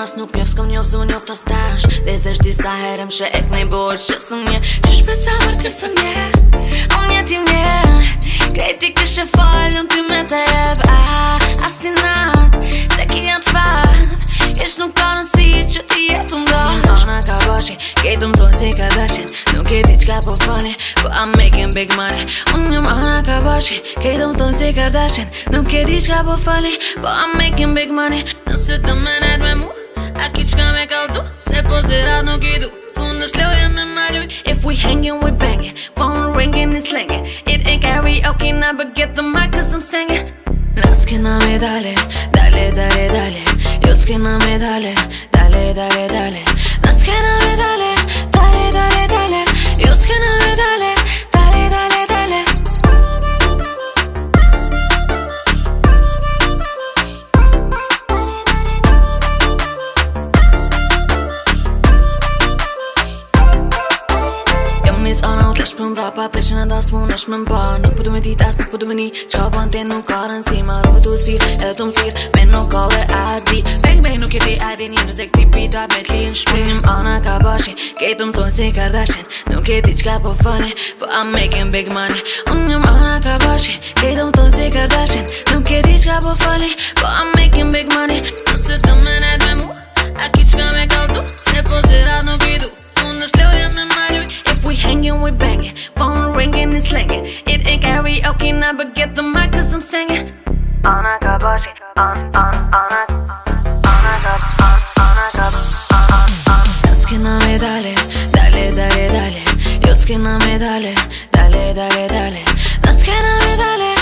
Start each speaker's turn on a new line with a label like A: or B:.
A: as nuk njof, s'kom njof, s'u njof ta stash Dhe zesh disa herëm shë ek nej bol që së mje Qysh për sa mërë të së mje Unë jeti mje Krejti këshë falë, unë ty me të jeb As ti nat, se ki janë fat Ish nuk ka nësi që ti jetu mdo Ana ka bashi, kejtu më tonë si Kardashian Nuk e di qka po fani, but I'm making big money Unë jëm Ana ka bashi, kejtu më tonë si Kardashian Nuk e di qka po fani, but I'm making big money Nëse të menet me mu, a ki qka me kaltu Se po zirat nuk i du, s'mund është loje me maluj If we hanging, we banging, phone ringing and slanging It ain't karaoke now, but get the mic cause I'm singing Nas kena me dale, dale, dale, dale Yo s'kena me dale, dale, dale, dale Nas kena me dale, dale, dale, dale Yo s'kena me dale, dale, dale, dale Mis ana u t'lesh për mbrapa Preshin e das mu nësh me mba Nuk po du me dit as nuk po du me ni Qa ban ti nuk ka rëndësi Marove t'u si edhe t'u m'thir Me nuk ka dhe adi Bang bang nuk jeti adi Një rëzek ti pita me t'li në shpi Unë jëm Ana ka bashi Kejtu m'tonë si Kardashian Nuk jeti qka po fani But I'm making big money Unë jëm Ana ka bashi Kejtu m'tonë si Kardashian Nuk jeti qka po fani But I'm making big money Nëse të menet me mu A ki qka me kaltu Se po zirat nuk i du S'mund është loje me maluj If we hanging, we banging Phone ringing and slanging It ain't karaoke now, but get the mic cause I'm singing Ana ka bashi Ana Yo s'kena me dale Dale, dale, dale Yo s'kena me dale Dale, dale, dale Nas kena me dale